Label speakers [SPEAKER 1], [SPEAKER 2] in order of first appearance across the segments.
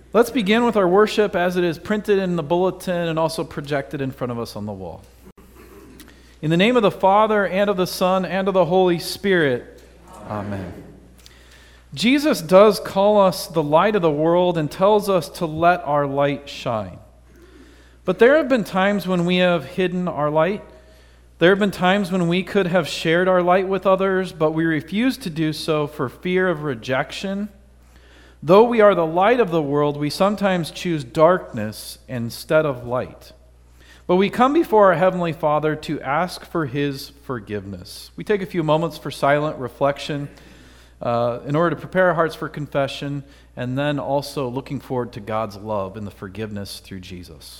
[SPEAKER 1] Let's begin with our worship as it is printed in the bulletin and also projected in front of us on the wall. In the name of the Father, and of the Son, and of the Holy Spirit. Amen. Jesus does call us the light of the world and tells us to let our light shine. But there have been times when we have hidden our light. There have been times when we could have shared our light with others, but we refused to do so for fear of rejection. Though we are the light of the world, we sometimes choose darkness instead of light. But we come before our Heavenly Father to ask for His forgiveness. We take a few moments for silent reflection in order to prepare our hearts for confession, and then also looking forward to God's love and the forgiveness through Jesus.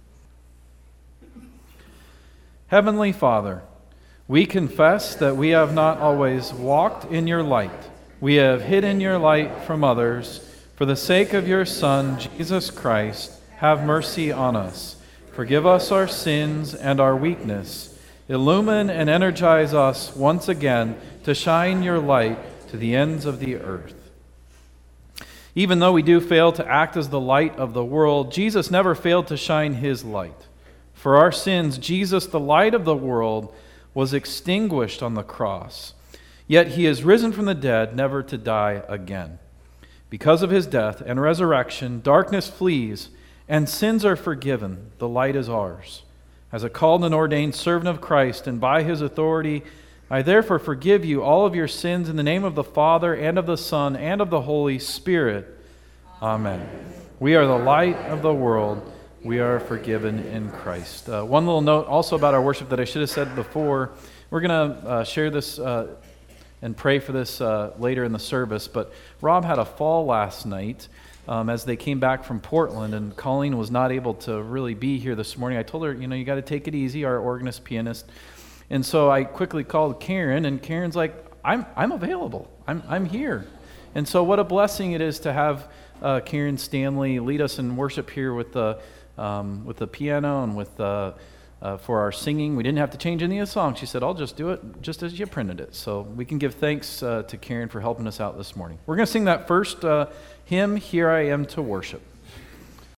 [SPEAKER 1] Heavenly Father, we confess that we have not always walked in your light. We have hidden your light from others. For the sake of your Son, Jesus Christ, have mercy on us. Forgive us our sins and our weakness. Illumine and energize us once again to shine your light to the ends of the earth. Even though we do fail to act as the light of the world, Jesus never failed to shine his light. For our sins, Jesus, the light of the world, was extinguished on the cross. Yet he is risen from the dead, never to die again. Because of his death and resurrection, darkness flees, and sins are forgiven. The light is ours. As a called and ordained servant of Christ, and by his authority, I therefore forgive you all of your sins in the name of the Father, and of the Son, and of the Holy Spirit. Amen. We are the light of the world. We are forgiven in Christ. One little note also about our worship that I should have said before. We're going to share this and pray for this later in the service, but Rob had a fall last night as they came back from Portland, and Colleen was not able to really be here this morning. I told her, you got to take it easy, our organist, pianist. And so I quickly called Karen, and Karen's like, I'm available. I'm here. And so what a blessing it is to have Karen Stanley lead us in worship here with the piano and with for our singing. We didn't have to change any of the songs. She said, I'll just do it just as you printed it. So we can give thanks to Karen for helping us out this morning. We're going to sing that first hymn, Here I Am to Worship.